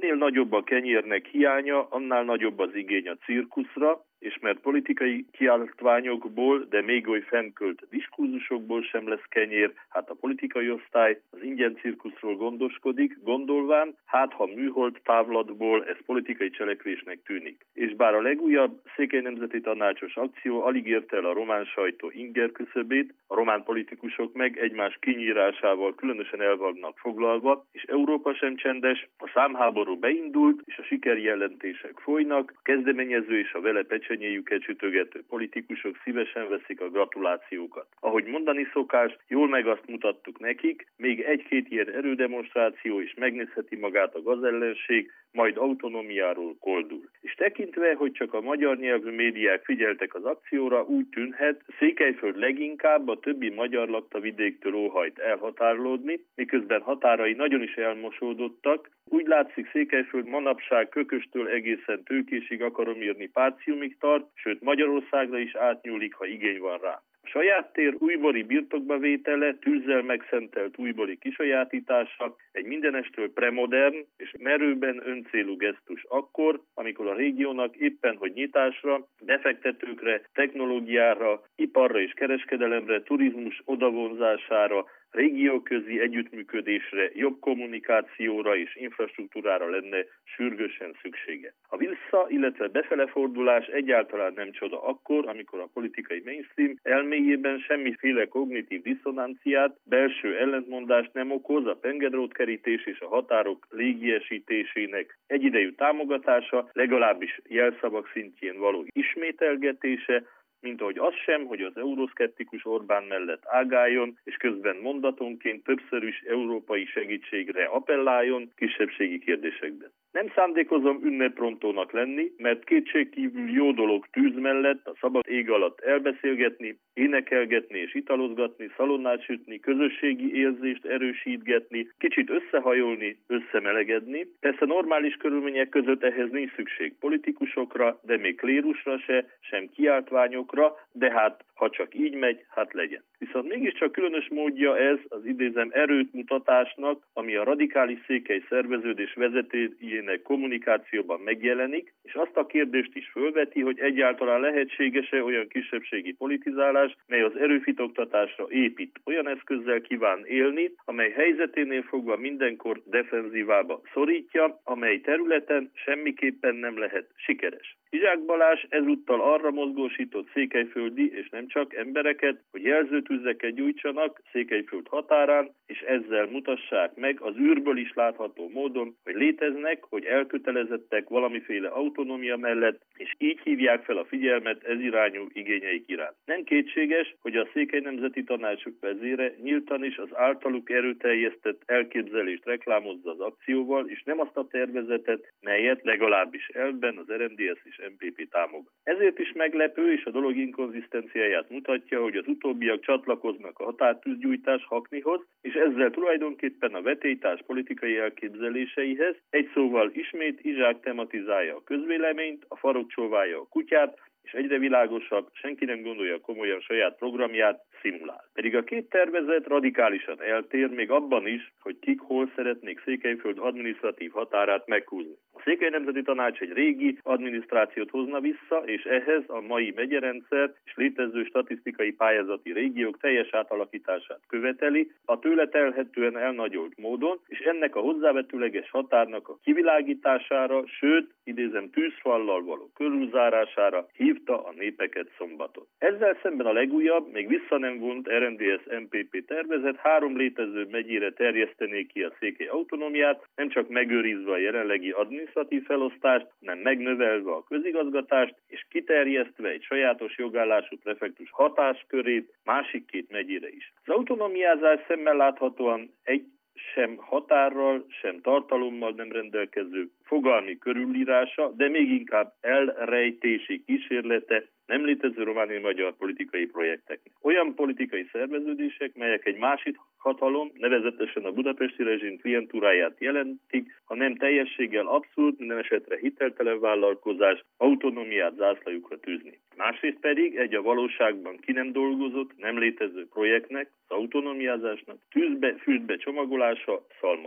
minél nagyobb a kenyérnek hiánya, annál nagyobb az igény a cirkuszra, és mert politikai kiáltványokból, de még oly fennkölt diskurzusokból sem lesz kenyér, hát a politikai osztály az ingyen cirkuszról gondoskodik, gondolván, hát ha műhold távlatból ez politikai cselekvésnek tűnik. És bár a legújabb Székely Nemzeti Tanácsos akció alig érte el a román sajtó inger küszöbét, a román politikusok meg egymás kinyírásával különösen el vannak foglalva, és Európa sem csendes, a számháború beindult, és a sikerjelentések folynak, a kezdeményező és a vele pecsenyéjüket sütögető politikusok szívesen veszik a gratulációkat. Ahogy mondani szokás, jól meg azt mutattuk nekik, még egy-két ilyen erődemonstráció is megnézheti magát a gazellenség, majd autonómiáról koldul. És tekintve, hogy csak a magyar nyelvű médiák figyeltek az akcióra, úgy tűnhet, Székelyföld leginkább a többi magyar lakta vidéktől óhajt elhatárolódni, miközben határai nagyon is elmosódottak. Úgy látszik, Székelyföld manapság Kököstől egészen Tőkésig, Akaromírni, Páciumig tart, sőt Magyarországra is átnyúlik, ha igény van rá. A saját tér újbóli birtokba vétele, tűzzel megszentelt újbóli kisajátítása egy mindenestől premodern és merőben öncélú gesztus akkor, amikor a régiónak éppen hogy nyitásra, befektetőkre, technológiára, iparra és kereskedelemre, turizmus odavonzására, régióközi együttműködésre, jobb kommunikációra és infrastruktúrára lenne sürgősen szüksége. A vissza, illetve befelefordulás egyáltalán nem csoda akkor, amikor a politikai mainstream elméjében semmiféle kognitív diszonanciát, belső ellentmondást nem okoz a pengedrótkerítés és a határok légiesítésének egyidejű támogatása, legalábbis jelszavak szintjén való ismételgetése, mint ahogy az sem, hogy az euroszkeptikus Orbán mellett ágáljon, és közben mondatonként többször is európai segítségre appelláljon kisebbségi kérdésekben. Nem szándékozom ünneprontónak lenni, mert kétségkívül jó dolog tűz mellett a szabad ég alatt elbeszélgetni, énekelgetni és italozgatni, szalonnát sütni, közösségi érzést erősítgetni, kicsit összehajolni, összemelegedni. Persze normális körülmények között ehhez nincs szükség politikusokra, de még klérusra sem kiáltványokra, de hát ha csak így megy, hát legyen. Viszont mégiscsak különös módja ez az idézem erőt mutatásnak, ami a radikális székely szerveződés vezetőjének kommunikációban megjelenik, és azt a kérdést is fölveti, hogy egyáltalán lehetséges-e olyan kisebbségi politizálás, mely az erőfitoktatásra épít, olyan eszközzel kíván élni, amely helyzeténél fogva mindenkor defenzívába szorítja, amely területen semmiképpen nem lehet sikeres. Izsák Balázs ezúttal arra mozgósított székelyföldi és nem csak embereket, hogy jelzőtűzeket gyújtsanak Székelyföld határán, és ezzel mutassák meg az űrből is látható módon, hogy léteznek, hogy elkötelezettek valamiféle autonómia mellett, és így hívják fel a figyelmet ez irányú igényeik iránt. Nem kétséges, hogy a Székely Nemzeti Tanács vezére nyíltan is az általuk erőteljesztett elképzelést reklámozza az akcióval, és nem azt a tervezetet, melyet legalábbis elvben az RMDSZ és MPP támogat. Ezért is meglepő, és a dolog inkonzisztenciáját mutatja, hogy az utóbbiak csatlakoznak a határtűzgyújtás haknihoz, és ezzel tulajdonképpen a vetélytárs politikai elképzeléseihez, egy szóval ismét Izsák tematizálja a közvéleményt, a farok csóválja a kutyát, és egyre világosabb, senki nem gondolja komolyan saját programját, szimulál. Pedig a két tervezet radikálisan eltér, még abban is, hogy kik hol szeretnék Székelyföld adminisztratív határát meghúzni. A Székely Nemzeti Tanács egy régi adminisztrációt hozna vissza, és ehhez a mai megyerendszer és létező statisztikai pályázati régiók teljes átalakítását követeli, a tőle telhetően elnagyolt módon, és ennek a hozzávetőleges határnak a kivilágítására, sőt, idézem, tűzfallal való körülzárására hívta a népeket szombaton. Ezzel szemben a legújabb, még vissza nem vont RMDSZ-MPP tervezet 3 létező megyére terjesztené ki a székely autonómiát, nem csak megőrizve a jelenlegi adminisztratív felosztást, hanem megnövelve a közigazgatást, és kiterjesztve egy sajátos jogállású prefektus hatáskörét másik 2 megyére is. Az autonomiázás szemmel láthatóan egy sem határral, sem tartalommal nem rendelkező fogalmi körülírása, de még inkább elrejtési kísérlete nem létező romániai magyar politikai projekteknek. Olyan politikai szerveződések, melyek egy másik hatalom, nevezetesen a budapesti rezsim klientúráját jelentik, ha nem teljességgel abszurd, minden esetre hiteltelen vállalkozás, autonómiát zászlajukra tűzni. Másrészt pedig egy a valóságban ki nem dolgozott, nem létező projektnek, az autonomiázásnak tűzbe, füstbe csomagolása, szalmalánk.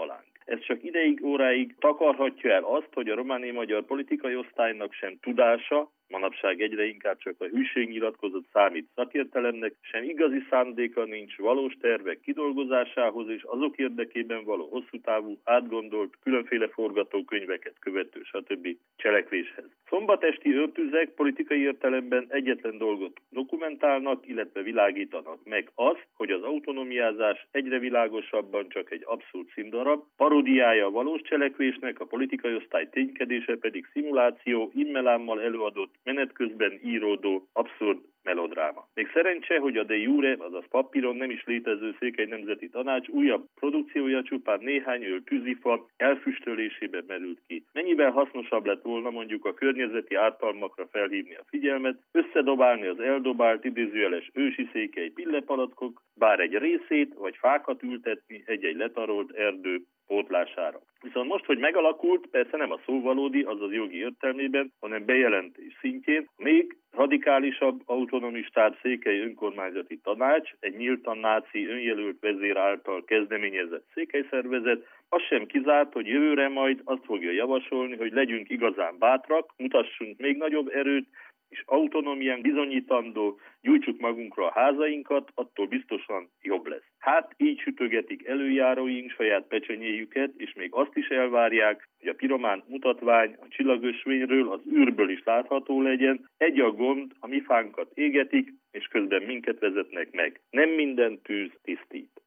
Ez csak ideig, óráig takarhatja el azt, hogy a romániai-magyar politikai osztálynak sem tudása, manapság egyre inkább csak a hűségnyilatkozat számít szakértelemnek, sem igazi szándéka nincs valós tervek kidolgozásához és azok érdekében való hosszú távú, átgondolt, különféle forgatókönyveket követő stb. Cselekvéshez. Szombatesti öltüzek politikai értelemben egyetlen dolgot dokumentálnak, illetve világítanak meg azt, hogy az autonomiázás egyre világosabban csak egy abszurd színdarab, paródiája a valós cselekvésnek, a politikai osztály ténykedése pedig szimuláció, immelámmal előadott, menet közben íródó, abszurd melodráma. Még szerencse, hogy a de jure, azaz papíron nem is létező Székely Nemzeti Tanács újabb produkciója csupán néhány tűzifa elfüstölésébe merült ki. Mennyivel hasznosabb lett volna mondjuk a környezeti ártalmakra felhívni a figyelmet, összedobálni az eldobált idézőjeles ősi székely pillepalackok, bár egy részét, vagy fákat ültetni egy-egy letarolt erdő pótlására. Viszont most, hogy megalakult, persze nem a szó valódi, azaz jogi értelmében, hanem bejelentés szintjén, még radikálisabb autonomistább Székely Önkormányzati Tanács, egy nyíltan náci önjelölt vezér által kezdeményezett székelyszervezet, az sem kizárt, hogy jövőre majd azt fogja javasolni, hogy legyünk igazán bátrak, mutassunk még nagyobb erőt, és autonómián bizonyítandó, gyújtsuk magunkra a házainkat, attól biztosan jobb lesz. Hát így sütögetik előjáróink saját pecsenyéjüket, és még azt is elvárják, hogy a piromán mutatvány a csillagösvényről, az űrből is látható legyen. Egy a gond, a mi fánkat égetik, és közben minket vezetnek meg. Nem minden tűz tisztít.